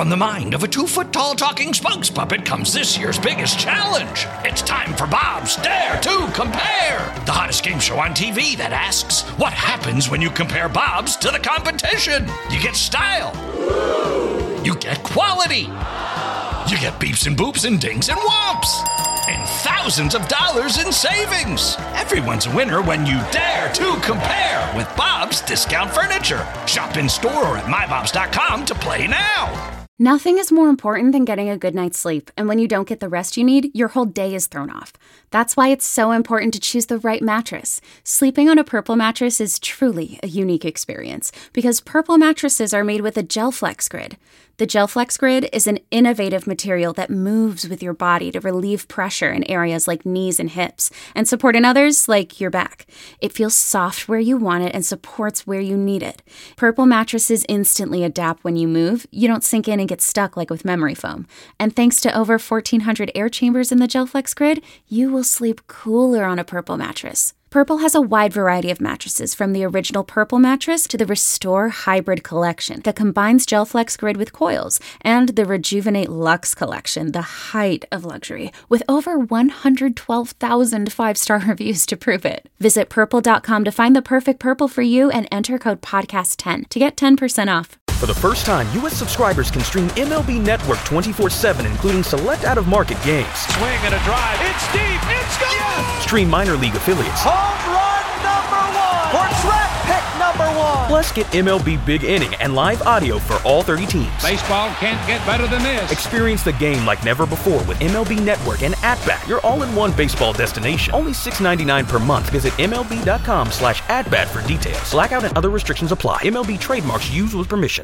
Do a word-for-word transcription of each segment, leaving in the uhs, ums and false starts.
From the mind of a two-foot-tall talking spokes puppet comes this year's biggest challenge. It's time for Bob's Dare to Compare, the hottest game show on T V that asks, what happens when you compare Bobs to the competition? You get style. You get quality. You get beeps and boops and dings and whomps. And thousands of dollars in savings. Everyone's a winner when you dare to compare with Bob's Discount Furniture. Shop in store or at my bobs dot com to play now. Nothing is more important than getting a good night's sleep, and when you don't get the rest you need, your whole day is thrown off. That's why it's so important to choose the right mattress. Sleeping on a Purple mattress is truly a unique experience, because Purple mattresses are made with a GelFlex Grid. The GelFlex Grid is an innovative material that moves with your body to relieve pressure in areas like knees and hips, and support in others like your back. It feels soft where you want it and supports where you need it. Purple mattresses instantly adapt when you move. You don't sink in and get stuck like with memory foam. And thanks to over fourteen hundred air chambers in the GelFlex Grid, you will sleep cooler on a Purple mattress. Purple has a wide variety of mattresses, from the original Purple mattress to the Restore Hybrid collection that combines GelFlex Grid with coils, and the Rejuvenate Luxe collection, the height of luxury, with over one hundred twelve thousand five-star reviews to prove it. Visit purple dot com to find the perfect Purple for you and enter code podcast ten to get ten percent off. For the first time, U S subscribers can stream M L B Network twenty-four seven, including select out-of-market games. Swing and a drive. It's deep. It's gone. Yes! Stream minor league affiliates. Home run number one. Or draft pick number one. Plus, get M L B Big Inning and live audio for all thirty teams. Baseball can't get better than this. Experience the game like never before with M L B Network and At-Bat, your all-in-one baseball destination. Only six dollars and ninety-nine cents per month. Visit M L B dot com slash at-bat for details. Blackout and other restrictions apply. M L B trademarks used with permission.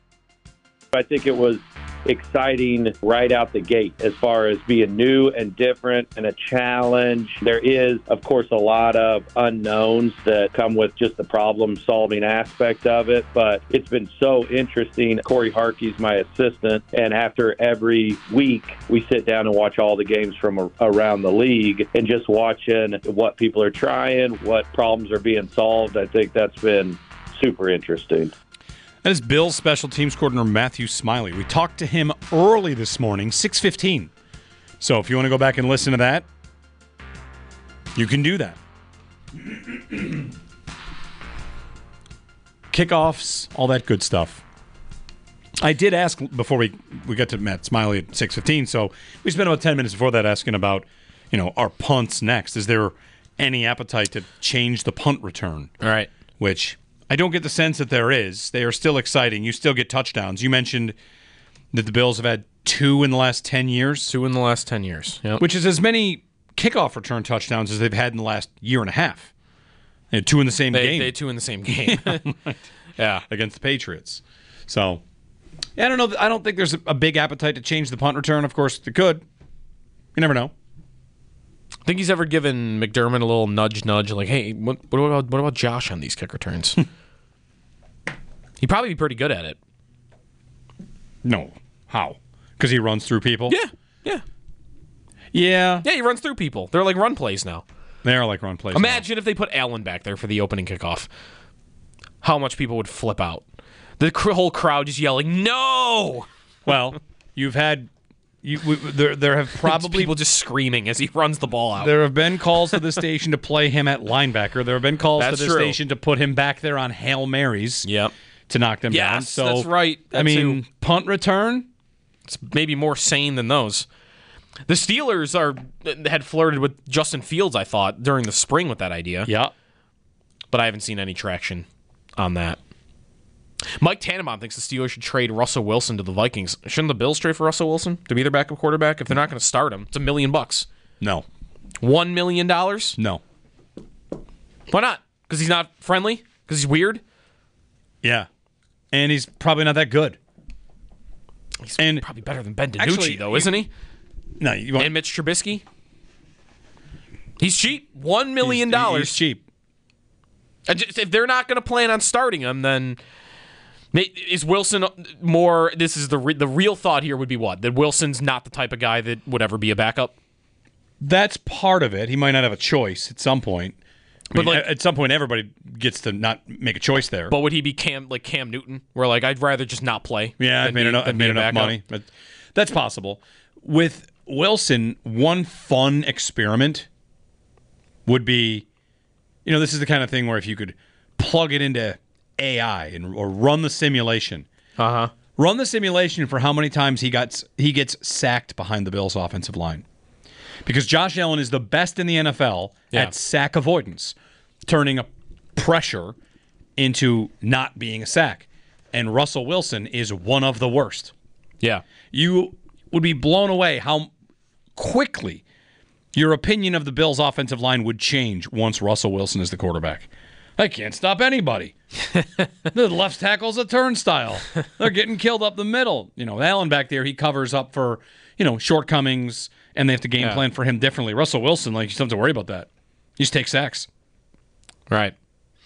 I think it was exciting right out the gate as far as being new and different and a challenge. There is, of course, a lot of unknowns that come with just the problem-solving aspect of it, but it's been so interesting. Corey Harkey's my assistant, and after every week, we sit down and watch all the games from around the league, and just watching what people are trying, what problems are being solved. I think that's been super interesting. That is Bills special teams coordinator Matthew Smiley. We talked to him early this morning, six fifteen. So if you want to go back and listen to that, you can do that. Kickoffs, all that good stuff. I did ask before we, we got to Matt Smiley at six fifteen, so we spent about ten minutes before that asking about, you know, our punts next. Is there any appetite to change the punt return? All right. Which I don't get the sense that there is. They are still exciting. You still get touchdowns. You mentioned that the Bills have had two in the last ten years. Two in the last ten years. Yep. Which is as many kickoff return touchdowns as they've had in the last year and a half. They had two in the same they, game. They had two in the same game. right. Yeah. Against the Patriots. So, yeah, I don't know. I don't think there's a big appetite to change the punt return. Of course, it could. You never know. Think he's ever given McDermott a little nudge, nudge, like, hey, what, what about what about Josh on these kick returns? He'd probably be pretty good at it. No. How? Because he runs through people? Yeah, yeah. Yeah. Yeah, he runs through people. They're like run plays now. They are like run plays Imagine now. if they put Allen back there for the opening kickoff. How much people would flip out. The whole crowd just yelling, no! Well, you've had... You, we, there, there have probably people just screaming as he runs the ball out. There have been calls to the station to play him at linebacker. There have been calls that's to the true. station to put him back there on Hail Marys. Yep. To knock them yes, down. So that's right. That I mean, too. Punt return. It's maybe more sane than those. The Steelers are had flirted with Justin Fields, I thought, during the spring with that idea. Yeah. But I haven't seen any traction on that. Mike Tannenbaum thinks the Steelers should trade Russell Wilson to the Vikings. Shouldn't the Bills trade for Russell Wilson to be their backup quarterback? If they're not going to start him, it's a million bucks. No. One million dollars? No. Why not? Because he's not friendly? Because he's weird? Yeah. And he's probably not that good. He's and probably better than Ben DiNucci, actually, though, isn't he? No. You want, and Mitch Trubisky? He's cheap. One million dollars. He's, he's cheap. If they're not going to plan on starting him, then is Wilson more? This is the re, the real thought here would be what? That Wilson's not the type of guy that would ever be a backup. That's part of it. He might not have a choice at some point. I mean, But, like- at some point, everybody gets to not make a choice there. But would he be Cam like Cam Newton, where like I'd rather just not play? Yeah, I've than made be- enough, than I've be made a enough backup? money. But that's possible. With Wilson, one fun experiment would be, you know, this is the kind of thing where if you could plug it into A I and or run the simulation, Uh huh. run the simulation for how many times he got he gets sacked behind the Bills' offensive line, because Josh Allen is the best in the N F L Yeah. at sack avoidance, turning a pressure into not being a sack, and Russell Wilson is one of the worst. Yeah. You would be blown away how quickly your opinion of the Bills' offensive line would change once Russell Wilson is the quarterback. They can't stop anybody. The left tackle's a turnstile. They're getting killed up the middle. You know, Allen back there, he covers up for, you know, shortcomings, and they have to game Yeah. plan for him differently. Russell Wilson, like, you don't have to worry about that. You just take sacks. Right.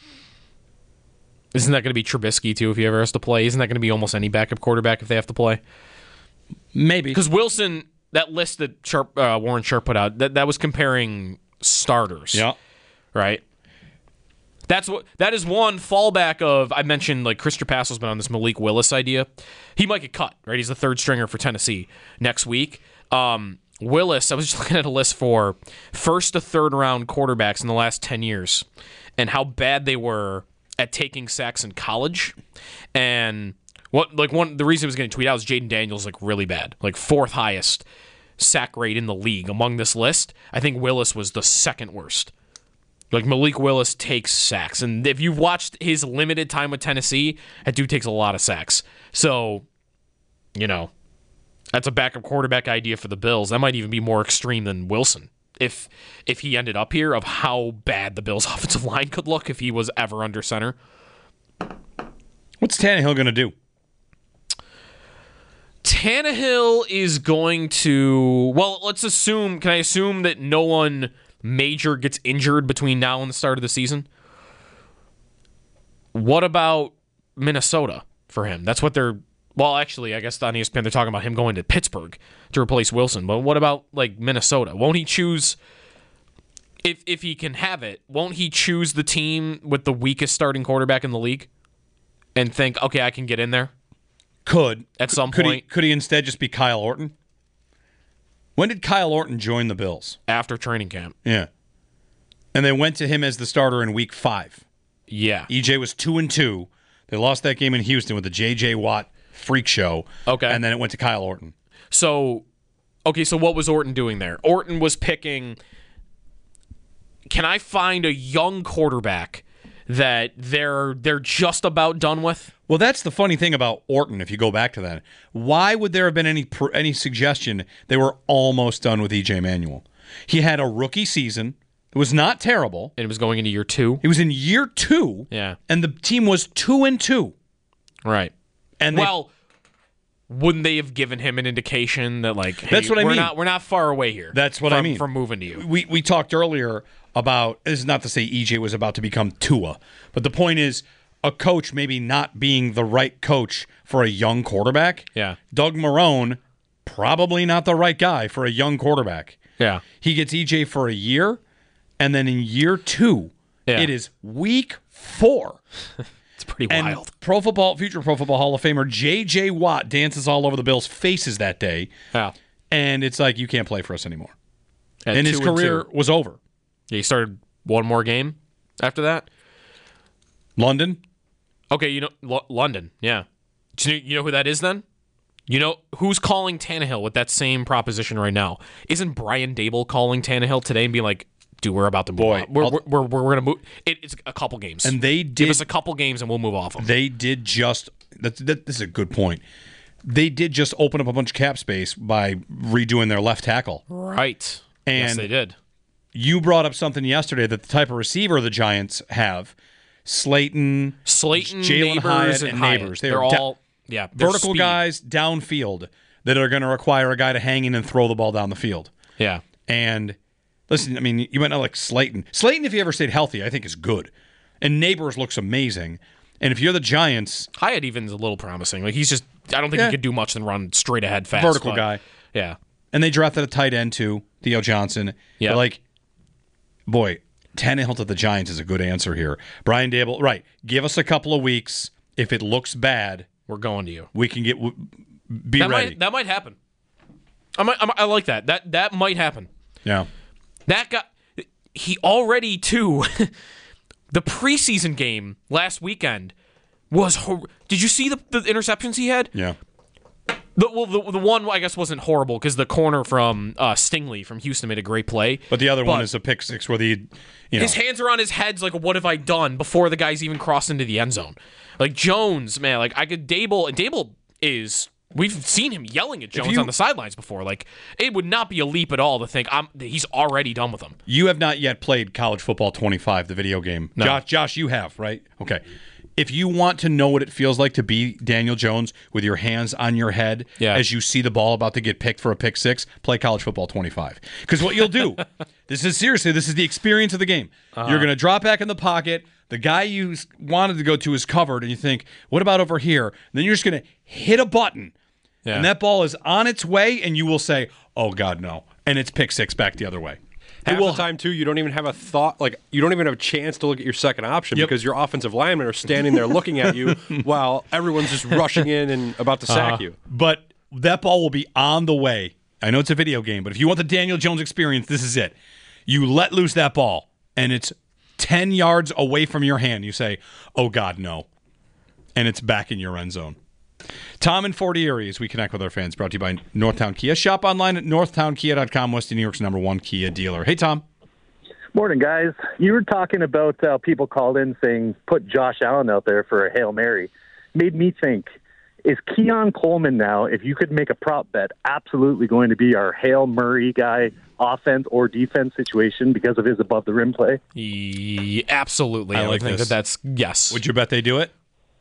Isn't that going to be Trubisky, too, if he ever has to play? Isn't that going to be almost any backup quarterback if they have to play? Maybe. Because Wilson, that list that Sharp, uh, Warren Sharp put out, that, that was comparing starters. Yeah. Right? That's what. That is one fallback of, I mentioned, like, Chris Trapasso's been on this Malik Willis idea. He might get cut, right? He's the third stringer for Tennessee next week. Um, Willis, I was just looking at a list for first to third round quarterbacks in the last ten years and how bad they were at taking sacks in college. And what, like, one, the reason it was getting tweeted out is Jaden Daniels, like, really bad. Like, fourth highest sack rate in the league among this list. I think Willis was the second worst. Like, Malik Willis takes sacks. And if you've watched his limited time with Tennessee, that dude takes a lot of sacks. So, you know, that's a backup quarterback idea for the Bills. That might even be more extreme than Wilson if if he ended up here, of how bad the Bills' offensive line could look if he was ever under center. What's Tannehill going to do? Tannehill is going to, well, let's assume, can I assume that no one major gets injured between now and the start of the season? What about Minnesota for him? That's what they're, well, actually, I guess on E S P N they're talking about him going to Pittsburgh to replace Wilson. But what about, like, Minnesota? Won't he choose, if if he can have it, won't he choose the team with the weakest starting quarterback in the league and think, okay, I can get in there? Could. At some could point. He, could he instead just be Kyle Orton? When did Kyle Orton join the Bills? After training camp. Yeah. And they went to him as the starter in week five. Yeah. E J was two and two. They lost that game in Houston with the J J Watt freak show. Okay. And then it went to Kyle Orton. So, okay, so what was Orton doing there? Orton was picking, can I find a young quarterback that they're they're just about done with? Well, that's the funny thing about Orton, if you go back to that. Why would there have been any pr- any suggestion they were almost done with E J Manuel? He had a rookie season. It was not terrible. And it was going into year two? He was in year two. Yeah. And the team was two and two. Right. And they, Well, wouldn't they have given him an indication that, like, hey, That's what I we're mean. not we're not far away here. That's what from, I mean. From moving to you. we we talked earlier about, this is not to say E J was about to become Tua, but the point is a coach maybe not being the right coach for a young quarterback. Yeah. Doug Marrone, probably not the right guy for a young quarterback. Yeah. He gets E J for a year, and then in year two, Yeah. it is week four. It's pretty And wild. Pro Football, future Pro Football Hall of Famer J J Watt dances all over the Bills' faces that day, Yeah. and it's like, you can't play for us anymore. At and his two and career two. was over. Yeah, he started one more game after that. London? Okay, you know L- London. Yeah, do you, you know who that is then? You know who's calling Tannehill with that same proposition right now? Isn't Brian Dable calling Tannehill today and being like, "Dude, we're about to move. Boy, on. We're, I'll- we're, we're we're we're gonna move. It, it's a couple games, And they give did us a couple games and we'll move off them." They did just that, that. This is a good point. They did just open up a bunch of cap space by redoing their left tackle. Right. And yes, they did. You brought up something yesterday that the type of receiver the Giants have: Slayton, Slayton, Jalen Neighbors, Hyatt, and and Hyatt. Neighbors. They're, They're da- all yeah they're vertical speed. guys downfield that are going to require a guy to hang in and throw the ball down the field. Yeah. And listen, I mean, you might not like Slayton. Slayton, if he ever stayed healthy, I think is good. And Neighbors looks amazing. And if you're the Giants, Hyatt even's a little promising. Like he's just, I don't think Yeah. he could do much than run straight ahead fast. vertical but- guy. Yeah. And they drafted a tight end too, Theo Johnson. Yeah. But like, boy, Tannehill to the Giants is a good answer here. Brian Daboll, right. Give us a couple of weeks. If it looks bad, we're going to you. We can get be that ready. Might, that might happen. I might, I might, I like that. That that might happen. Yeah. That guy, he already too. The preseason game last weekend was. Hor- Did you see the, the interceptions he had? Yeah. The, well, the, the one, I guess, wasn't horrible because the corner from uh, Stingley from Houston made a great play. But the other but one is a pick six where the, you know. His hands are on his head's like, what have I done before the guy's even crossed into the end zone? Like, Jones, man, like, I could, Dable, and Dable is, we've seen him yelling at Jones you, on the sidelines before. Like, it would not be a leap at all to think I'm, that he's already done with him. You have not yet played College Football twenty-five, the video game. No. Josh, Josh, you have, right? Okay. If you want to know what it feels like to be Daniel Jones with your hands on your head yeah. as you see the ball about to get picked for a pick six, play College Football twenty-five. Because what you'll do, this is seriously, this is the experience of the game. Uh-huh. You're going to drop back in the pocket. The guy you wanted to go to is covered, and you think, what about over here? And then you're just going to hit a button, yeah. and that ball is on its way, and you will say, oh, God, no. And it's pick six back the other way. Half the time, too, you don't even have a thought, like, you don't even have a chance to look at your second option yep. because your offensive linemen are standing there looking at you while everyone's just rushing in and about to sack uh, you. But that ball will be on the way. I know it's a video game, but if you want the Daniel Jones experience, this is it. You let loose that ball, and it's ten yards away from your hand. You say, oh, God, no. And it's back in your end zone. Tom in Fort Erie, as we connect with our fans, brought to you by Northtown Kia. Shop online at northtown kia dot com, Western New York's number one Kia dealer. Hey, Tom. Morning, guys. You were talking about how uh, people called in saying put Josh Allen out there for a Hail Mary. Made me think, is Keon Coleman now, if you could make a prop bet, absolutely going to be our Hail Murray guy, offense or defense situation because of his above-the-rim play? Yeah, absolutely. I, I like think this. that that's, yes. Would you bet they do it?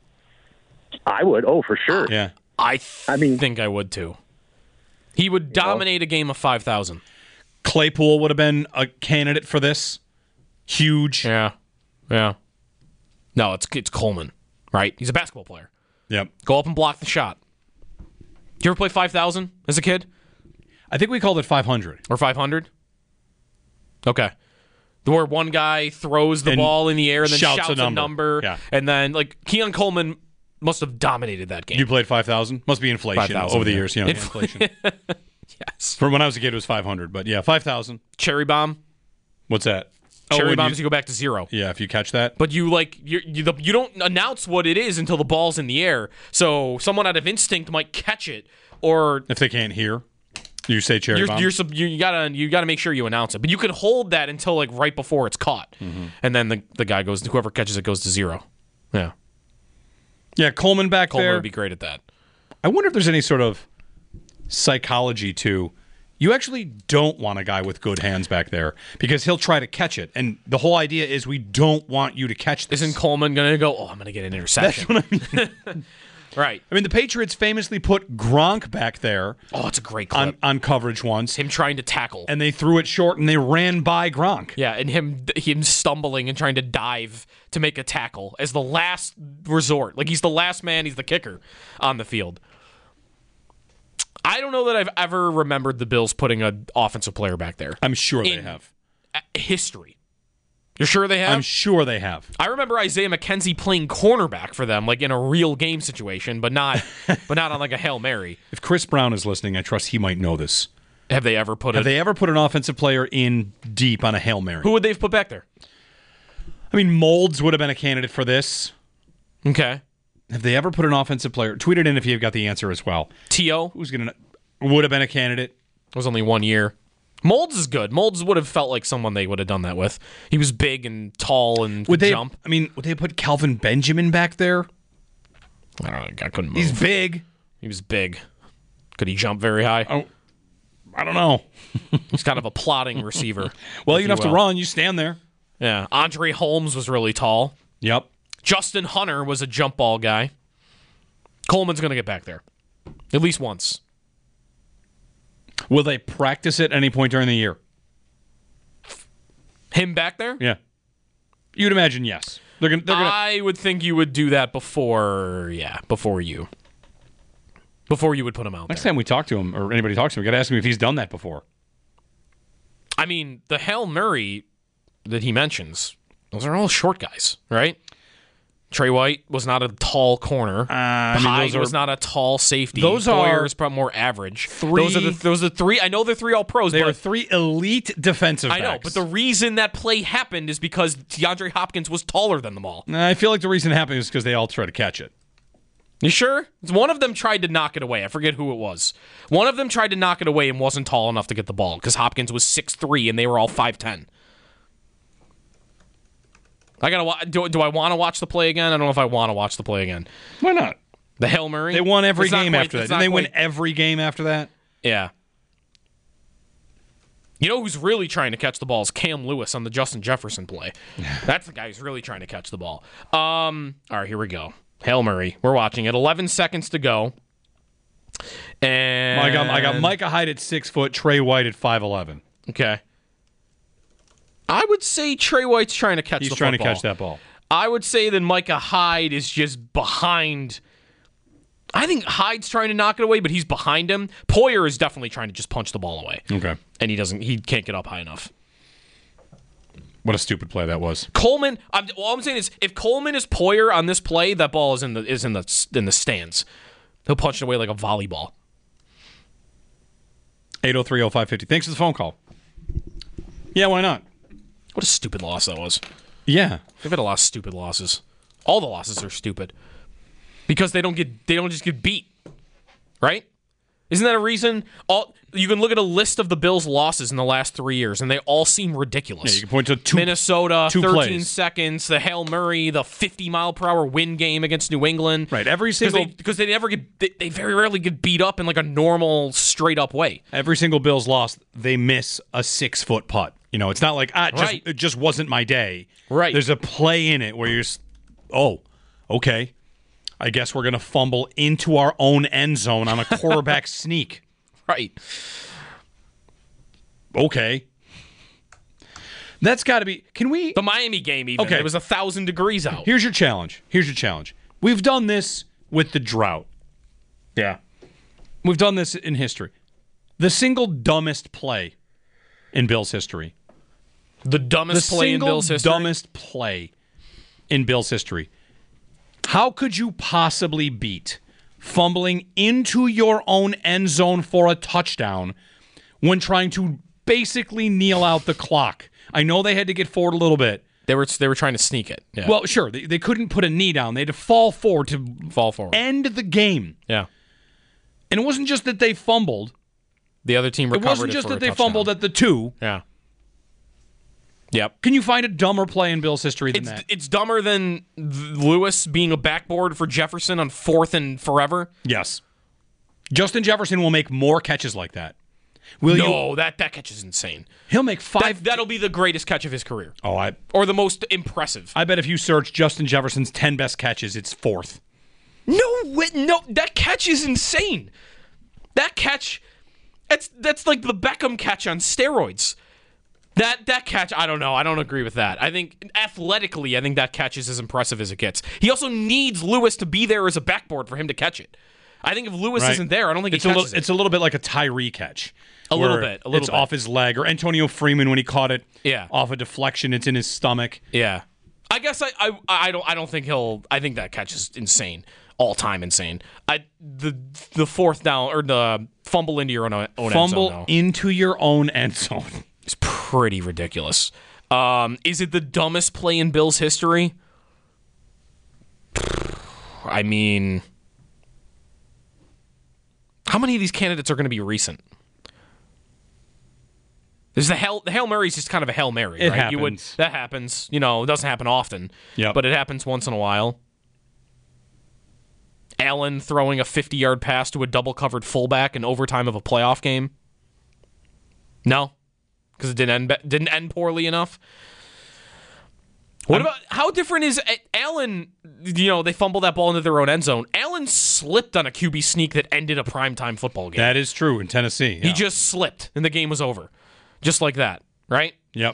I would. Oh, for sure. Yeah. I, th- I mean, think I would, too. He would dominate know. a game of five thousand. Claypool would have been a candidate for this. Huge. Yeah. Yeah. No, it's it's Coleman, right? He's a basketball player. Yep. Go up and block the shot. Did you ever play five thousand as a kid? I think we called it five hundred. Or five hundred? Okay. Where one guy throws the and ball in the air and then shouts, shouts a number. a number. Yeah. And then, like, Keon Coleman must have dominated that game. You played five thousand? Must be inflation five thousand over the yeah. years. You know, inflation. Yes. From when I was a kid, it was five hundred. But yeah, five thousand. Cherry bomb? What's that? Cherry oh, bombs, you, you go back to zero. Yeah, if you catch that. But you like you you, the, you don't announce what it is until the ball's in the air. So someone out of instinct might catch it, or if they can't hear, you say cherry you're, bomb. You're, you you gotta you gotta make sure you announce it. But you can hold that until like right before it's caught, mm-hmm. and then the the guy goes. Whoever catches it goes to zero. Yeah. Yeah, Coleman back Coleman there. would be great at that. I wonder if there's any sort of psychology to. You actually don't want a guy with good hands back there because he'll try to catch it. And the whole idea is we don't want you to catch this. Isn't Coleman going to go, oh, I'm going to get an interception? That's what I mean. Right. I mean, the Patriots famously put Gronk back there. Oh, it's a great clip. On, on coverage once. Him trying to tackle. And they threw it short and they ran by Gronk. Yeah, and him him stumbling and trying to dive to make a tackle as the last resort. Like, he's the last man, he's the kicker on the field. I don't know that I've ever remembered the Bills putting an offensive player back there. I'm sure in they have. History. You're sure they have? I'm sure they have. I remember Isaiah McKenzie playing cornerback for them, like in a real game situation, but not but not on like a Hail Mary. If Chris Brown is listening, I trust he might know this. Have they ever put Have a, they ever put an offensive player in deep on a Hail Mary? Who would they have put back there? I mean, Molds would have been a candidate for this. Okay. Have they ever put an offensive player? Tweet it in if you've got the answer as well. T O Who's gonna would have been a candidate? It was only one year. Molds is good. Molds would have felt like someone they would have done that with. He was big and tall and would could they, jump. I mean, would they put Calvin Benjamin back there? I don't know. I couldn't move. He's big. He was big. Could he jump very high? Oh, I don't know. He's kind of a plodding receiver. Well, you don't have to run. You stand there. Yeah. Andre Holmes was really tall. Yep. Justin Hunter was a jump ball guy. Coleman's going to get back there. At least once. Will they practice it at any point during the year? Him back there? Yeah. You'd imagine yes. They're gonna, they're gonna... I would think you would do that before, yeah, before you. Before you would put him out Next there. time we talk to him, or anybody talks to him, we got to ask him if he's done that before. I mean, the Hail Murray, that he mentions, those are all short guys, right? Trey White was not a tall corner. Uh, I mean, Hyde those are, was not a tall safety. Those Boyer are is probably more average. Three, those are the those are the three. I know they're three all pros. They but are three elite defensive I backs. know, but the reason that play happened is because DeAndre Hopkins was taller than them all. I feel like the reason it happened is because they all try to catch it. You sure? One of them tried to knock it away. I forget who it was. One of them tried to knock it away and wasn't tall enough to get the ball because Hopkins was six three and they were all five ten. I gotta. Do, do I want to watch the play again? I don't know if I want to watch the play again. Why not? The Hail Murray. They won every It's not game quite- after that. it's Didn't not they win quite- every game after that? Yeah. You know who's really trying to catch the ball is Cam Lewis on the Justin Jefferson play. That's the guy who's really trying to catch the ball. Um. All right, here we go. Hail Murray. We're watching it. eleven seconds to go. And I got I got Micah Hyde at six foot, Trey White at five eleven. Okay. I would say Trey White's trying to catch He's the trying football. to catch that ball. I would say that Micah Hyde is just behind. I think Hyde's trying to knock it away, but he's behind him. Poyer is definitely trying to just punch the ball away. Okay. And he doesn't. He can't get up high enough. What a stupid play that was. Coleman. I'm, all I'm saying is, if Coleman is Poyer on this play, that ball is in the is in the in the stands. He'll punch it away like a volleyball. eight oh three oh five fifty. Thanks for the phone call. Yeah, why not? What a stupid loss that was. Yeah. They've had a lot of stupid losses. All the losses are stupid because they don't get they don't just get beat, right? Isn't that a reason? All you can look at a list of the Bills' losses in the last three years, and they all seem ridiculous. Yeah, you can point to two Minnesota, two thirteen plays. seconds, the Hail Murray, the fifty mile per hour win game against New England. Right, every single because they, they never get they, they very rarely get beat up in like a normal straight up way. Every single Bills loss, they miss a six foot putt. You know, it's not like ah, it just, Right. it just wasn't my day. Right. There's a play in it where you're, just, oh, okay. I guess we're gonna fumble into our own end zone on a quarterback sneak. Right. Okay. That's got to be. Can we? The Miami game, even. Okay. It was a thousand degrees out. Here's your challenge. Here's your challenge. We've done this with the drought. Yeah. We've done this in history. The single dumbest play in Bills history. The dumbest the play in single Bills history. dumbest play in Bills history. How could you possibly beat fumbling into your own end zone for a touchdown when trying to basically kneel out the clock? I know they had to get forward a little bit. They were they were trying to sneak it. Yeah. Well, sure, they, they couldn't put a knee down. They had to fall forward to fall forward. end the game. Yeah. And it wasn't just that they fumbled. The other team recovered It wasn't it just for that a they touchdown. fumbled at the two. Yeah. Yep. Can you find a dumber play in Bills history than It's, that? it's dumber than Lewis being a backboard for Jefferson on fourth and forever. Yes. Justin Jefferson will make more catches like that. Will no, you? that, that catch is insane. He'll make five. That, that'll be the greatest catch of his career. Oh, I Or the most impressive. I bet if you search Justin Jefferson's ten best catches, it's fourth. No, way- no, that catch is insane. That catch, that's that's like the Beckham catch on steroids. That that catch, I don't know. I don't agree with that. I think athletically, I think that catch is as impressive as it gets. He also needs Lewis to be there as a backboard for him to catch it. I think if Lewis Right. isn't there, I don't think It's he a catches little. it. It's a little bit like a Tyree catch. A little where bit, a little it's bit. off his leg, or Antonio Freeman when he caught it. Yeah. Off a deflection, it's in his stomach. Yeah, I guess I, I I don't I don't think he'll. I think that catch is insane, all time insane. I the the fourth down or the fumble into your own, own end Fumble zone, though, into your own end zone. is pretty ridiculous. Um, is it the dumbest play in Bills history? I mean, how many of these candidates are going to be recent? There's the Hail, the Hail Mary's just kind of a Hail Mary, It right? You would happens. that happens. You know, it doesn't happen often. Yep. But it happens once in a while. Allen throwing a fifty-yard pass to a double-covered fullback in overtime of a playoff game. No, because it didn't end be- didn't end poorly enough. What I'm- about how different is Allen? You know, they fumbled that ball into their own end zone. Allen slipped on a Q B sneak that ended a primetime football game. That is true in Tennessee. He yeah. just slipped and the game was over, just like that, right? Yep.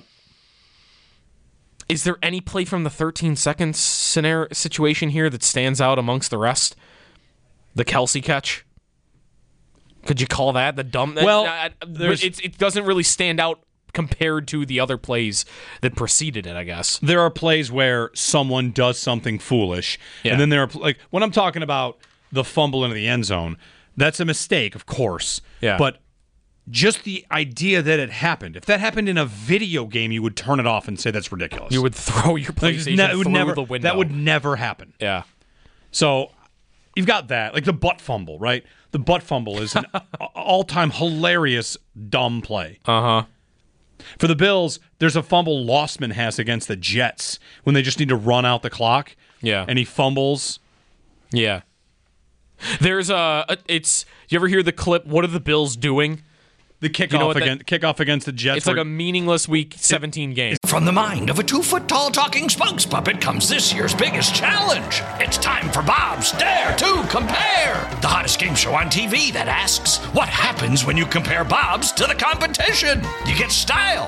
Is there any play from the thirteen seconds scenario situation here that stands out amongst the rest? The Kelsey catch. Could you call that the dumb? Well, uh, there's- it's, it doesn't really stand out compared to the other plays that preceded it, I guess. There are plays where someone does something foolish, Yeah. and then there are, like, when I'm talking about the fumble into the end zone, that's a mistake, of course. Yeah. But just the idea that it happened. If that happened in a video game, you would turn it off and say that's ridiculous. You would throw your Like, PlayStation ne- it would through never, the window. That would never happen. Yeah. So you've got that. Like the butt fumble, right? The butt fumble is an all-time hilarious dumb play. Uh-huh. For the Bills, there's a fumble Lossman has against the Jets when they just need to run out the clock. Yeah. And he fumbles. Yeah. There's a, a it's you ever hear the clip, what are the Bills doing? The kickoff You know what that- against kickoff against the Jets. It's like where- a meaningless week seventeen game. From the mind of a two-foot-tall talking spokes puppet comes this year's biggest challenge. It's time for Bob's Dare to Compare, the hottest game show on T V that asks, what happens when you compare Bob's to the competition? You get style.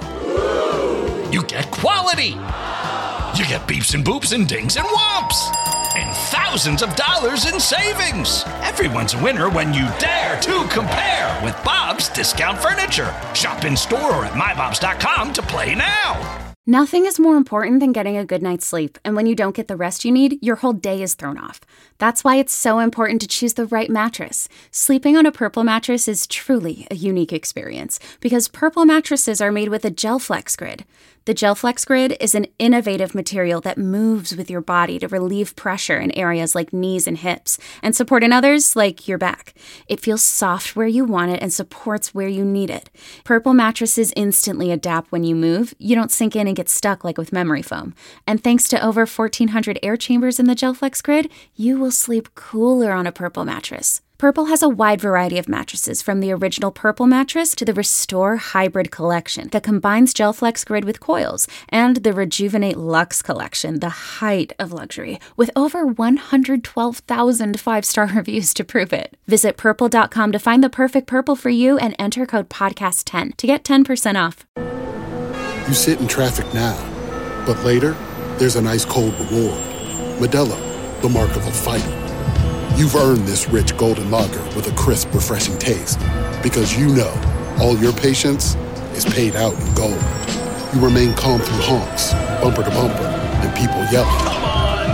You get quality. You get beeps and boops and dings and whomps. And thousands of dollars in savings. Everyone's a winner when you dare to compare with Bob's Discount Furniture. Shop in store or at my bobs dot com to play now. Nothing is more important than getting a good night's sleep, and when you don't get the rest you need, your whole day is thrown off. That's why it's so important to choose the right mattress. Sleeping on a Purple mattress is truly a unique experience, because Purple mattresses are made with a GelFlex Grid. The GelFlex Grid is an innovative material that moves with your body to relieve pressure in areas like knees and hips, and support in others like your back. It feels soft where you want it and supports where you need it. Purple mattresses instantly adapt when you move. You don't sink in and get stuck like with memory foam. And thanks to over fourteen hundred air chambers in the GelFlex Grid, you will sleep cooler on a Purple mattress. Purple has a wide variety of mattresses, from the original Purple mattress to the Restore Hybrid collection that combines GelFlex Grid with coils, and the Rejuvenate Luxe collection, the height of luxury, with over one hundred twelve thousand five-star reviews to prove it. Visit purple dot com to find the perfect Purple for you and enter code podcast ten to get ten percent off. You sit in traffic now, but later, there's an ice-cold reward. Modelo, the mark of a fighter. You've earned this rich golden lager with a crisp, refreshing taste. Because you know, all your patience is paid out in gold. You remain calm through honks, bumper to bumper, and people yelling. Come on,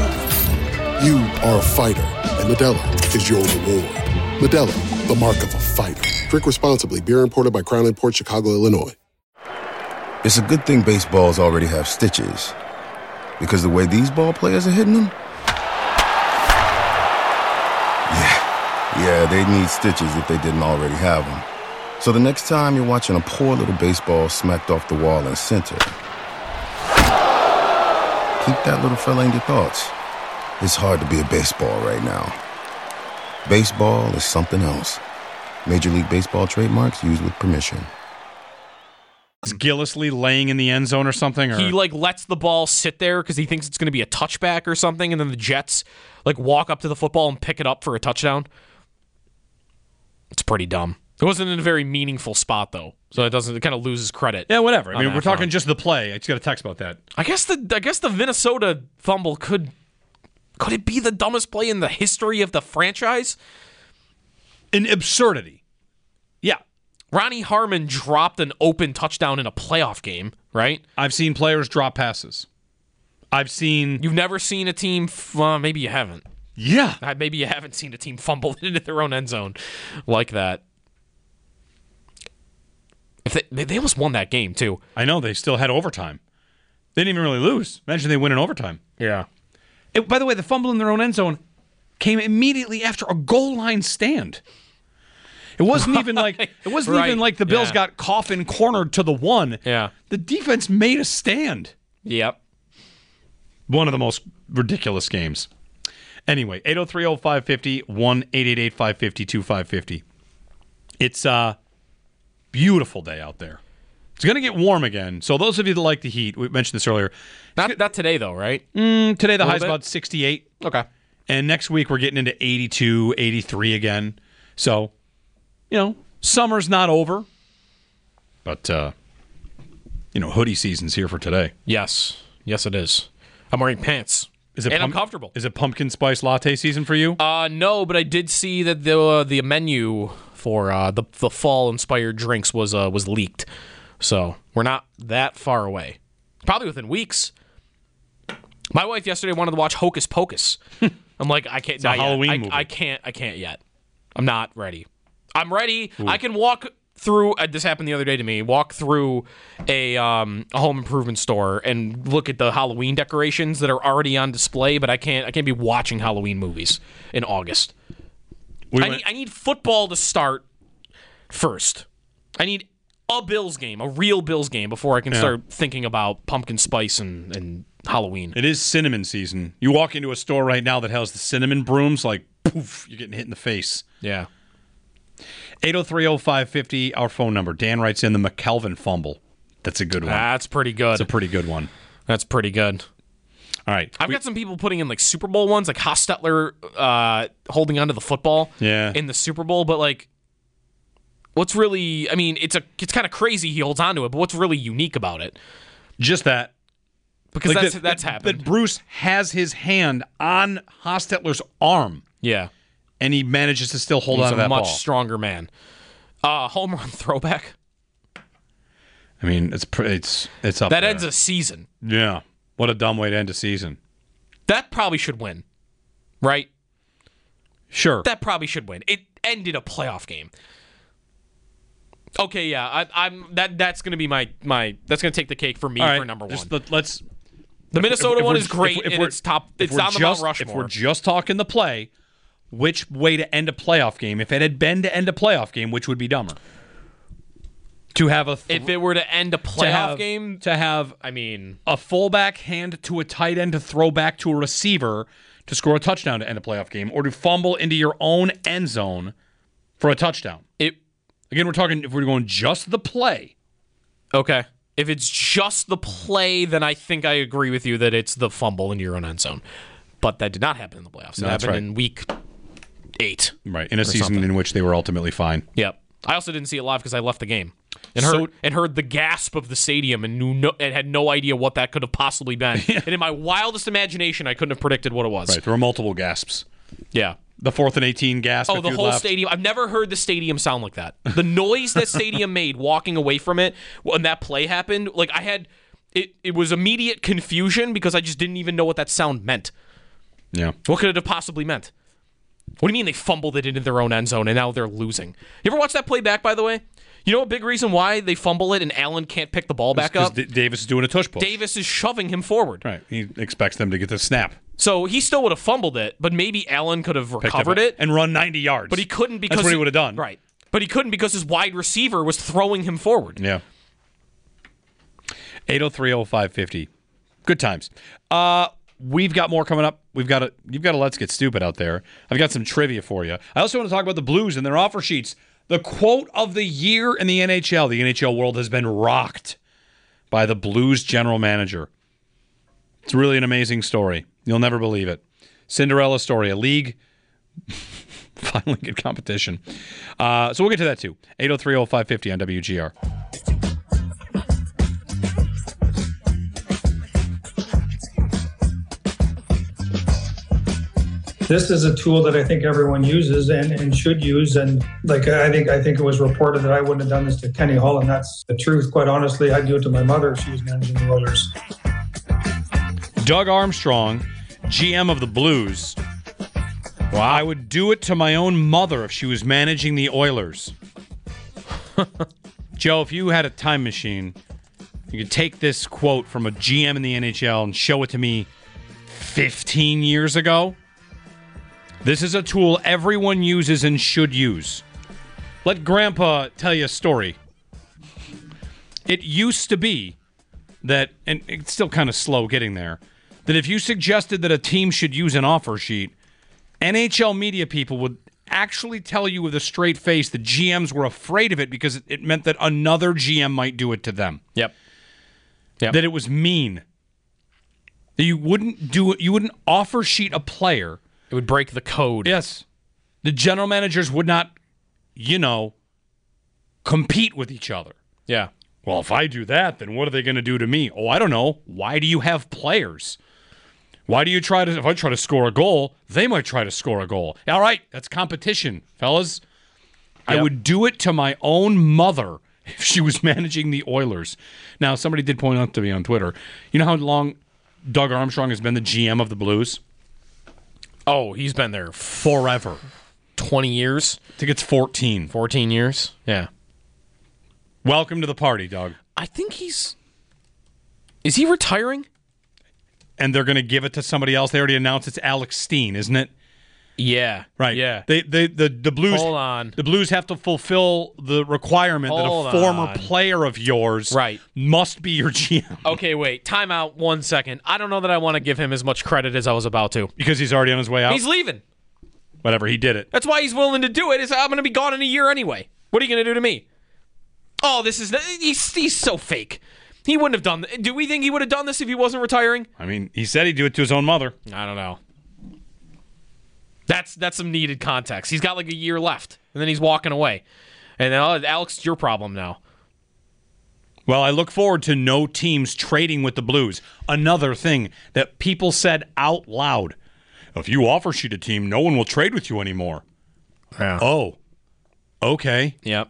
move! You are a fighter, and Modelo is your reward. Modelo, the mark of a fighter. Drink responsibly. Beer imported by Crown Imports, Chicago, Illinois. It's a good thing baseballs already have stitches. Because the way these ball players are hitting them, yeah, they'd need stitches if they didn't already have them. So the next time you're watching a poor little baseball smacked off the wall in center, keep that little fella in your thoughts. It's hard to be a baseball right now. Baseball is something else. Major League Baseball trademarks used with permission. Is Gillislee laying in the end zone or something? Or? He like lets the ball sit there because he thinks it's going to be a touchback or something, and then the Jets like walk up to the football and pick it up for a touchdown. It's pretty dumb. It wasn't in a very meaningful spot though, so it doesn't. It kind of loses credit. Yeah, whatever. I mean, we're talking front. just the play. I just got a text about that. I guess the I guess the Minnesota fumble could could it be the dumbest play in the history of the franchise? An absurdity. Yeah. Ronnie Harmon dropped an open touchdown in a playoff game, right? I've seen players drop passes. I've seen... You've never seen a team... F- uh, maybe you haven't. Yeah. Uh, maybe you haven't seen a team fumble into their own end zone like that. If they, they, they almost won that game, too. I know. They still had overtime. They didn't even really lose. Imagine they win in overtime. Yeah. It, by the way, the fumble in their own end zone came immediately after a goal line stand. It wasn't even like it wasn't Right. even like the Bills Yeah. got coffin cornered to the one. Yeah. The defense made a stand. Yep. One of the most ridiculous games. Anyway, eight oh three oh five five oh, one eight eight eight five five oh two five five oh. It's a beautiful day out there. It's going to get warm again. So those of you that like the heat, we mentioned this earlier. Not not today though, right? Mm, today the A little high's bit? about sixty-eight. Okay. And next week we're getting into eighty-two, eighty-three again. So, you know, summer's not over. But, uh, you know, hoodie season's here for today. Yes. Yes, it is. I'm wearing pants. Is it and pump- I'm comfortable. Is it pumpkin spice latte season for you? Uh, no, but I did see that the uh, the menu for uh, the the fall inspired drinks was uh, was leaked. So we're not that far away. Probably within weeks. My wife yesterday wanted to watch Hocus Pocus. I'm like, I can't. It's a Halloween I, movie. I can't. I can't yet. I'm not ready. I'm ready. Ooh. I can walk through. Uh, this happened the other day to me. Walk through a um, a home improvement store and look at the Halloween decorations that are already on display. But I can't. I can't be watching Halloween movies in August. We I went- need. I need football to start first. I need a Bills game, a real Bills game, before I can Yeah. start thinking about pumpkin spice and, and Halloween. It is cinnamon season. You walk into a store right now that has the cinnamon brooms, like, poof, you're getting hit in the face. Yeah. eight oh three oh five fifty, our phone number. Dan writes in the McKelvin fumble. That's a good one. That's pretty good. That's a pretty good one. That's pretty good. All right. I've We- got some people putting in like Super Bowl ones, like Hostetler uh, holding onto the football Yeah. in the Super Bowl, but like, what's really? I mean, it's a it's kind of crazy he holds onto it, but what's really unique about it? Just that. Because Like that's that- that's that- happened. That Bruce has his hand on Hostetler's arm, yeah, and he manages to still hold he's on to a that much ball. stronger man. Uh, home run throwback I mean, it's pr- it's it's up that there. ends a season. Yeah. What a dumb way to end a season. That probably should win, right? Sure. That probably should win. It ended a playoff game. Okay, yeah, I, I'm that. That's gonna be my my. That's gonna take the cake for me All right, for number one. just let- let's. The Minnesota if- if one we're- is great, if- if and we're- it's top. if It's we're on the just- Mount Rushmore. If we're just talking the play, which way to end a playoff game? If it had been to end a playoff game, which would be dumber? To have a th- if it were to end a to playoff have- game, to have I mean, a fullback hand to a tight end to throw back to a receiver to score a touchdown to end a playoff game, or to fumble into your own end zone for a touchdown. it Again, we're talking if we're going just the play. okay. If it's just the play, then I think I agree with you that it's the fumble in your own end zone. But that did not happen in the playoffs. It No, that's happened right. in week eight. Right, in a Or season something. in which they were ultimately fine. Yep. I also didn't see it live because I left the game and So- heard and heard the gasp of the stadium and knew no, and had no idea what that could have possibly been. And in my wildest imagination, I couldn't have predicted what it was. Right, there were multiple gasps. Yeah. The fourth and eighteen gasp. Oh, if the you whole left. stadium. I've never heard the stadium sound like that. The noise that stadium made walking away from it when that play happened, like I had, it, it was immediate confusion because I just didn't even know what that sound meant. Yeah. What could it have possibly meant? What do you mean they fumbled it into their own end zone and now they're losing? You ever watch that play back, by the way? You know a big reason why they fumble it and Allen can't pick the ball back Because up? D- Davis is doing a tush push. Davis is shoving him forward. Right. He expects them to get the snap. So he still would have fumbled it, but maybe Allen could have Picked recovered up it. and run ninety yards. But he couldn't because That's what he he- would have done. Right. But he couldn't because his wide receiver was throwing him forward. Yeah. eight oh three oh five fifty. Good times. Uh, we've got more coming up. We've got a you've got a Let's Get Stupid out there. I've got some trivia for you. I also want to talk about the Blues and their offer sheets. The quote of the year in the N H L. The N H L world has been rocked by the Blues general manager. It's really an amazing story. You'll never believe it. Cinderella story. A league finally good competition. Uh, so we'll get to that too. eight oh three oh five fifty on W G R. This is a tool that I think everyone uses and, and should use. And like I think I think it was reported that I wouldn't have done this to Kenny Hall, and that's the truth. Quite honestly, I'd do it to my mother if she was managing the Oilers. Doug Armstrong, G M of the Blues. Well, I would do it to my own mother if she was managing the Oilers. Joe, if you had a time machine, you could take this quote from a G M in the N H L and show it to me fifteen years ago. This is a tool everyone uses and should use. Let Grandpa tell you a story. It used to be that, and it's still kind of slow getting there, that if you suggested that a team should use an offer sheet, N H L media people would actually tell you with a straight face that G Ms were afraid of it because it meant that another G M might do it to them. Yep. Yep. That it was mean. That you wouldn't do it. You wouldn't offer sheet a player. It would break the code. Yes. The general managers would not, you know, compete with each other. Yeah. Well, if I do that, then what are they going to do to me? Oh, I don't know. Why do you have players? Why do you try to, if I try to score a goal, they might try to score a goal. All right, that's competition, fellas. I Yep. would do it to my own mother if she was managing the Oilers. Now, somebody did point out to me on Twitter, you know how long Doug Armstrong has been the G M of the Blues? Oh, he's been there forever. twenty years? I think it's fourteen. fourteen years? Yeah. Welcome to the party, Doug. I think he's... Is he retiring? And they're going to give it to somebody else. They already announced it's Alex Steen, isn't it? Yeah. Right. Yeah. They, they, the, the Blues. Hold on. The Blues have to fulfill the requirement Hold that a former on. player of yours right. must be your G M. Okay, wait. Time out one second. I don't know that I want to give him as much credit as I was about to. Because he's already on his way out? He's leaving. Whatever, he did it. That's why he's willing to do it. Is I'm going to be gone in a year anyway. What are you going to do to me? Oh, this is... He's, he's so fake. He wouldn't have done... Do we think he would have done this if he wasn't retiring? I mean, he said he'd do it to his own mother. I don't know. That's that's some needed context. He's got like a year left, and then he's walking away. And then, oh, Alex, it's your problem now. Well, I look forward to no teams trading with the Blues. Another thing that people said out loud. If you offer sheet a team, no one will trade with you anymore. Yeah. Oh, okay. Yep.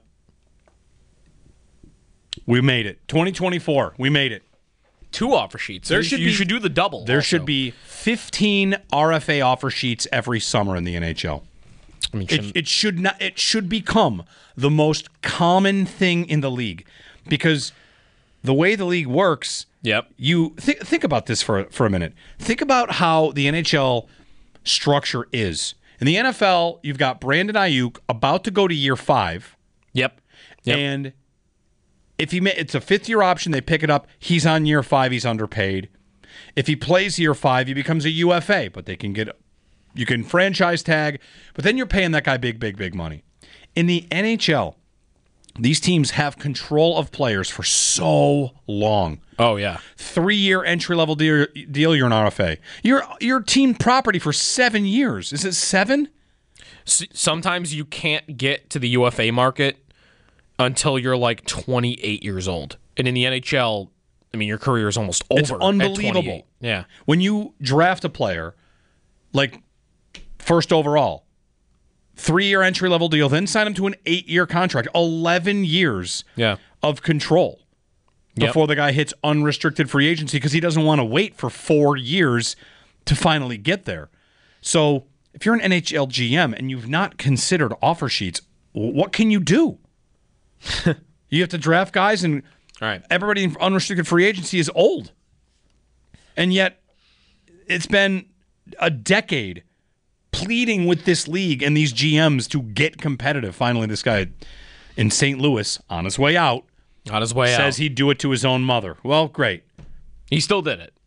We made it. twenty twenty-four, we made it. Two offer sheets. There you should, you be, should do the double. There also. should be fifteen R F A offer sheets every summer in the N H L. I mean, it, it should not. It should become the most common thing in the league, because the way the league works. Yep. You think think about this for for a minute. Think about how the N H L structure is. In the N F L, you've got Brandon Ayuk about to go to year five. Yep. Yep. And if he may, it's a fifth-year option, they pick it up. He's on year five. He's underpaid. If he plays year five, he becomes a U F A. But they can get, you can franchise tag. But then you're paying that guy big, big, big money. In the N H L, these teams have control of players for so long. Oh yeah, three-year entry-level deal, deal. You're an R F A. You're you're team property for seven years. Is it seven? S- sometimes you can't get to the U F A market until you're like twenty-eight years old. And in the N H L, I mean, your career is almost over. It's unbelievable. Yeah. When you draft a player, like first overall, three-year entry-level deal, then sign him to an eight-year contract, eleven years yeah. of control before yep. the guy hits unrestricted free agency, because he doesn't want to wait for four years to finally get there. So if you're an N H L G M and you've not considered offer sheets, what can you do? You have to draft guys, and All right. everybody in unrestricted free agency is old. And yet, it's been a decade pleading with this league and these G Ms to get competitive. Finally, this guy in Saint Louis, on his way out, on his way says out, says he'd do it to his own mother. Well, great. He still did it.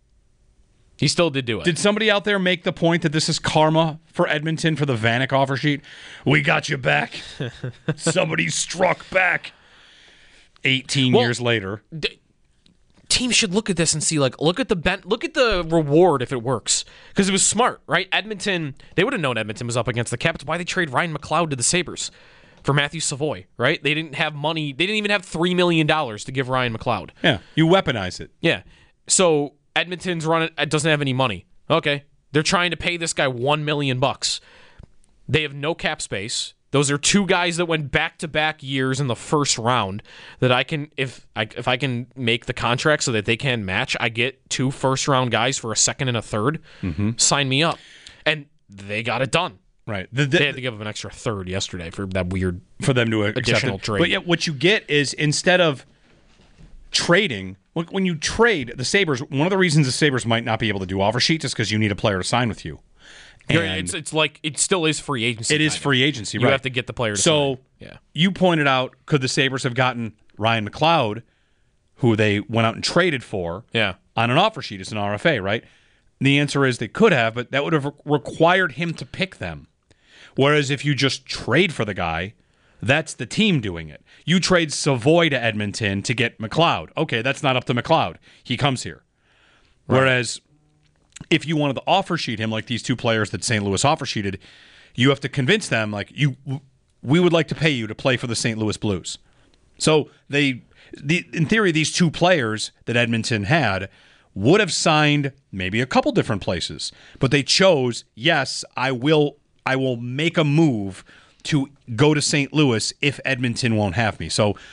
He still did do it. Did somebody out there make the point that this is karma for Edmonton for the Vanek offer sheet? We got you back. Somebody struck back. eighteen well, years later. D- teams should look at this and see, like, look at the ben- look at the reward if it works. Because it was smart, right? Edmonton, they would have known Edmonton was up against the Capitals. Why they trade Ryan McLeod to the Sabres for Matthew Savoy, right? They didn't have money. They didn't even have three million dollars to give Ryan McLeod. Yeah, you weaponize it. Yeah. So Edmonton's running, doesn't have any money. Okay. They're trying to pay this guy one million bucks. They have no cap space. Those are two guys that went back-to-back years in the first round that I can, if I if I can make the contract so that they can match, I get two first-round guys for a second and a third. Mm-hmm. Sign me up. And they got it done. Right. The, the, they had to give them an extra third yesterday for that weird for them to additional trade. But yet what you get is, instead of trading, when you trade, the Sabres, one of the reasons the Sabres might not be able to do offer sheets is because you need a player to sign with you. And it's it's like it still is free agency. It is free agency, you right? You have to get the player to so sign. Yeah. You pointed out, could the Sabres have gotten Ryan McLeod, who they went out and traded for, yeah. on an offer sheet as an R F A, right? And the answer is they could have, but that would have re- required him to pick them. Whereas if you just trade for the guy, that's the team doing it. You trade Savoy to Edmonton to get McLeod. Okay, that's not up to McLeod. He comes here. Right. Whereas if you wanted to offer sheet him, like these two players that Saint Louis offer sheeted, you have to convince them, like, you, we would like to pay you to play for the Saint Louis Blues. So they, the, in theory, these two players that Edmonton had would have signed maybe a couple different places, but they chose, yes, I will, I will make a move to go to Saint Louis if Edmonton won't have me. So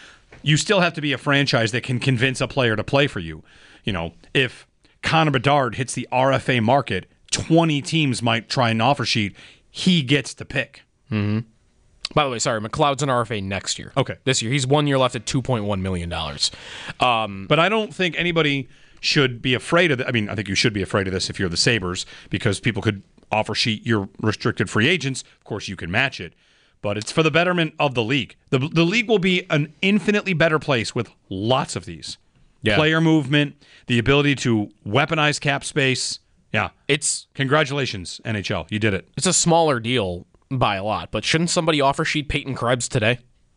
you still have to be a franchise that can convince a player to play for you. You know, if Connor Bedard hits the R F A market, twenty teams might try an offer sheet. He gets to pick. Mm-hmm. By the way, sorry, McLeod's an R F A next year. Okay. This year. He's one year left at two point one million dollars. Um, but I don't think anybody should be afraid of it. I mean, I think you should be afraid of this if you're the Sabres, because people could offer sheet your restricted free agents. Of course, you can match it. But it's for the betterment of the league. The, the league will be an infinitely better place with lots of these. Yeah. Player movement, the ability to weaponize cap space. Yeah. It's Congratulations, N H L. You did it. It's a smaller deal by a lot, but shouldn't somebody offer sheet Peyton Krebs today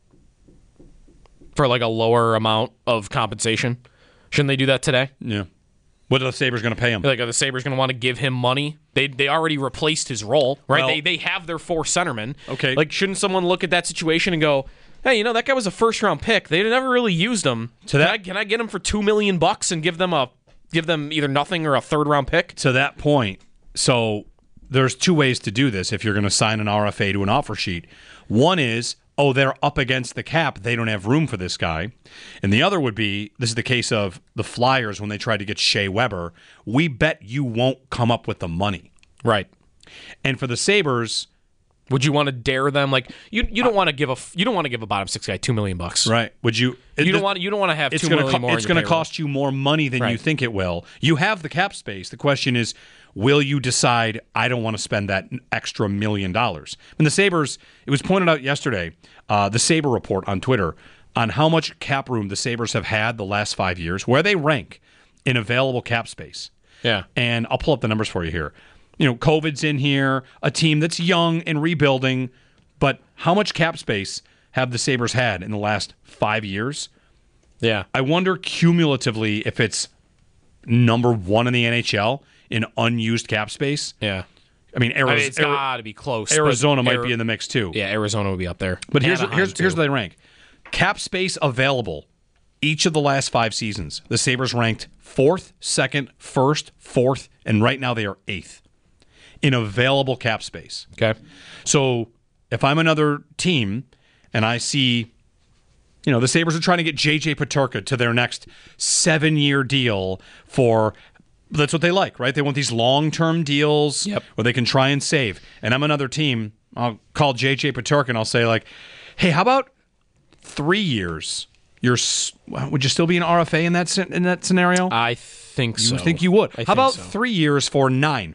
for like a lower amount of compensation? Shouldn't they do that today? Yeah. What are the Sabres going to pay him? Like, are the Sabres going to want to give him money? They they already replaced his role, right? Well, they they have their four centermen. Okay. Like, shouldn't someone look at that situation and go, hey, you know, that guy was a first round pick. They never really used him. To can, that, I, can I get him for two million bucks and give them a give them either nothing or a third round pick? To that point, so there's two ways to do this if you're going to sign an R F A to an offer sheet. One is, oh, they're up against the cap. They don't have room for this guy. And the other would be, this is the case of the Flyers when they tried to get Shea Weber. We bet you won't come up with the money. Right. And for the Sabres, would you want to dare them? Like, you you don't want to give a you don't want to give a bottom six guy two million bucks. Right. Would you? You don't want you don't want to have it's two gonna million co- more. It's going to cost you more money than right. you think it will. You have the cap space. The question is, will you decide, I don't want to spend that extra million dollars? And the Sabres, it was pointed out yesterday, uh, the Sabre report on Twitter, on how much cap room the Sabres have had the last five years, where they rank in available cap space. Yeah. And I'll pull up the numbers for you here. You know, COVID's in here, a team that's young and rebuilding, but how much cap space have the Sabres had in the last five years? Yeah. I wonder cumulatively if it's number one in the N H L in unused cap space. Yeah. I mean, Ari- I mean it's Ari- got to be close. Arizona might Ari- be in the mix too. Yeah, Arizona would be up there. But here's Anaheim, here's too. here's where they rank. Cap space available each of the last five seasons. The Sabres ranked fourth, second, first, fourth, and right now they are eighth in available cap space. Okay. So if I'm another team and I see, you know, the Sabres are trying to get J J Peterka to their next seven-year deal for, that's what they like, right? They want these long-term deals yep. where they can try and save. And I'm another team, I'll call J J Peterka and I'll say, like, hey, how about three years? You're, would you still be an R F A in that in that scenario? I think so. You think you would. I how think about so. three years for nine?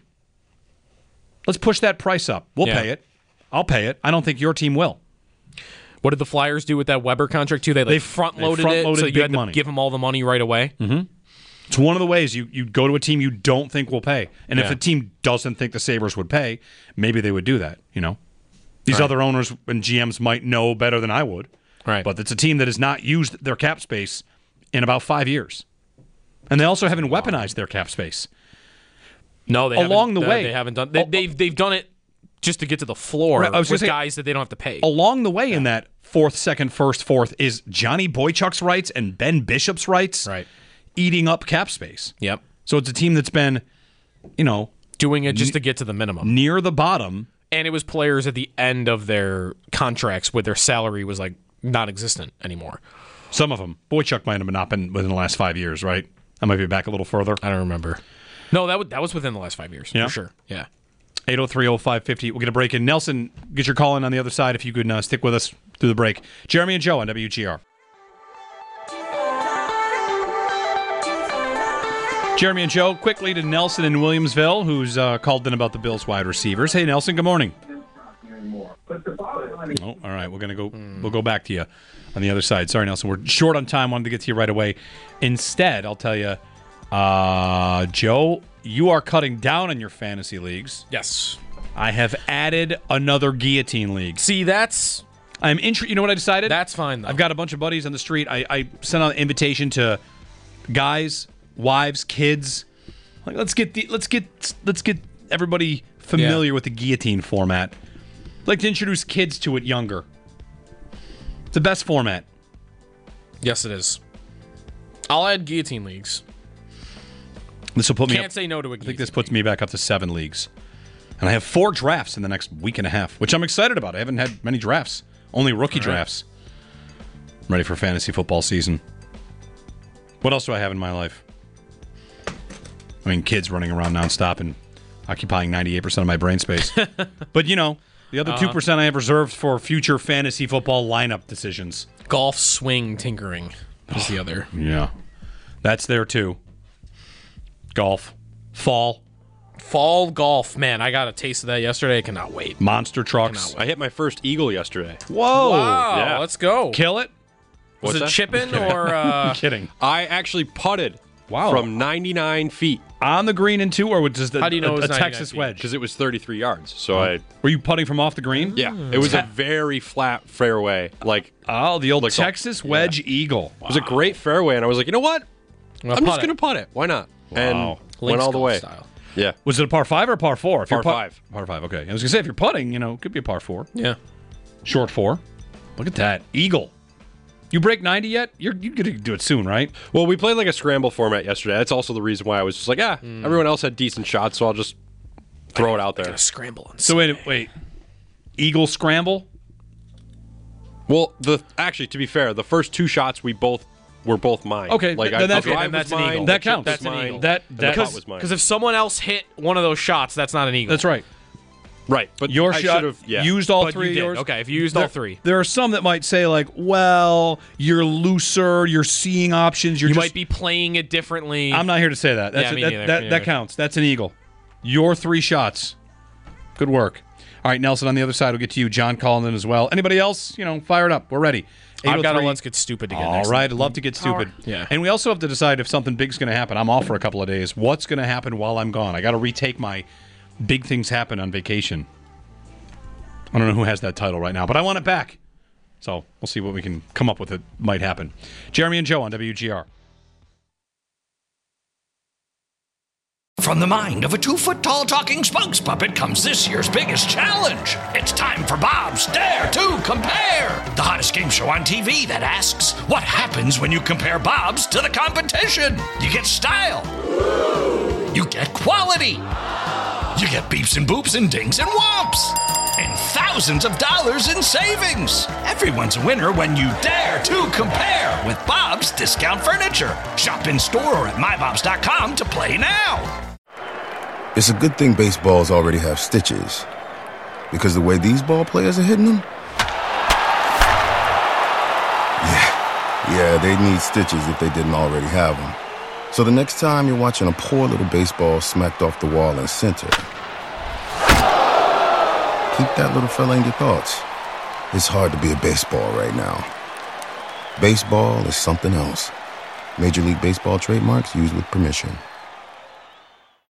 Let's push that price up. We'll Yeah. pay it. I'll pay it. I don't think your team will. What did the Flyers do with that Weber contract too? They like They front they loaded front-loaded it, so you big had to money. give them all the money right away. Mm-hmm. It's one of the ways you, you go to a team you don't think will pay. And if Yeah. a team doesn't think the Sabres would pay, maybe they would do that, you know? These Right. other owners and G Ms might know better than I would. Right. But it's a team that has not used their cap space in about five years. And they also haven't weaponized their cap space. No, they Along haven't, the uh, way- they haven't done. They, they've they've done it just to get to the floor Right, I was gonna with say- guys that they don't have to pay. Along the way in that fourth, second, first, fourth is Johnny Boychuk's rights and Ben Bishop's rights Right. eating up cap space. Yep. So it's a team that's been, you know, Doing it just to get to the minimum. near the bottom. And it was players at the end of their contracts where their salary was like non-existent anymore. Some of them. Boychuk might have not been within the last five years, right? I might be back a little further. I don't remember. No, that was, that was within the last five years, Yeah? for sure. Yeah. eight oh three oh five fifty. We'll get a break in. Nelson, get your call in on the other side if you could uh, stick with us through the break. Jeremy and Joe on W G R. Jeremy and Joe, quickly to Nelson in Williamsville, who's uh, called in about the Bills wide receivers. Hey, Nelson, good morning. Oh, all right, we're gonna go. Mm. We'll go back to you on the other side. Sorry, Nelson, we're short on time. Wanted to get to you right away. Instead, I'll tell you, uh, Joe, you are cutting down on your fantasy leagues. Yes. I have added another guillotine league. See, that's I'm interested. You know what I decided? that's fine though. I've got a bunch of buddies on the street. I, I sent out an invitation to guys, wives, kids. Like, let's get the let's get let's get everybody familiar Yeah. with the guillotine format. I'd like to introduce kids to it younger. It's the best format. Yes, it is. I'll add guillotine leagues. This will put me Can't up, say no to a I think guillotine this puts me back up to seven leagues. And I have four drafts in the next week and a half, which I'm excited about. I haven't had many drafts. Only rookie All right. drafts. ready for fantasy football season. What else do I have in my life? I mean, kids running around nonstop and occupying ninety-eight percent of my brain space. But, you know, the other uh-huh. two percent I have reserved for future fantasy football lineup decisions. Golf swing tinkering is the other. Yeah. That's there, too. Golf. Fall. Fall golf. Man, I got a taste of that yesterday. I cannot wait. Monster trucks. I hit my first eagle yesterday. Whoa. Wow. Yeah. Let's go. Kill it? Was What's it that? chipping or... Uh... I'm kidding. I actually putted wow. from ninety-nine feet. On the green and two, or was just a, How do you know a, it was a Texas feet? wedge? Because it was thirty-three yards. So oh. I Were you putting from off the green? Yeah. It was a very flat fairway. Like Oh, the old like Texas a, wedge yeah. eagle. Wow. It was a great fairway, and I was like, you know what? I'm, I'm just going to putt it. Why not? Wow. And Links went all the way. Style. Yeah. Was it a par five or a par four? If Par you're put- five. Par five, okay. I was going to say, if you're putting, you know, it could be a par four. Yeah. Short four. Look at that. Eagle. You break ninety yet? You're you're going to do it soon, right? Well, we played like a scramble format yesterday. That's also the reason why I was just like, ah, mm. everyone else had decent shots, so I'll just throw it out there. Scramble. So wait, wait. Eagle scramble? Well, the actually, to be fair, the first two shots we both were both mine. Okay, like then I, that's, the okay, drive then that's was an mine, eagle. the That chip counts. was That's an mine, eagle. That and the putt was mine. Because if someone else hit one of those shots, that's not an eagle. That's right. Right, but your I shot yeah. used all but three you of did. yours? Okay, if you used there, all three. There are some that might say, like, well, you're looser, you're seeing options. You're you just, might be playing it differently. I'm not here to say that. That's Yeah, a, me that, neither, that, me that neither. counts. That's an eagle. Your three shots. Good work. All right, Nelson, on the other side, we'll get to you. John calling in as well. Anybody else? You know, fire it up. We're ready. I've got a eight oh three Let's Get Stupid to get All next right, time. I'd love to get stupid. Yeah. And we also have to decide if something big's going to happen. I'm off for a couple of days. What's going to happen while I'm gone? I got to retake my Big Things Happen on vacation. I don't know who has that title right now, but I want it back. So we'll see what we can come up with that might happen. Jeremy and Joe on W G R. From the mind of a two-foot-tall talking spokes puppet comes this year's biggest challenge. It's time for Bob's Dare to Compare, the hottest game show on T V that asks, what happens when you compare Bob's to the competition? You get style. You get quality. You get beeps and boops and dings and whomps. And thousands of dollars in savings. Everyone's a winner when you dare to compare with Bob's Discount Furniture. Shop in store or at my bobs dot com to play now. It's a good thing baseballs already have stitches. Because the way these ball players are hitting them? Yeah, yeah, they'd need stitches if they didn't already have them. So the next time you're watching a poor little baseball smacked off the wall in center, keep that little fella in your thoughts. It's hard to be a baseball right now. Baseball is something else. Major League Baseball trademarks used with permission.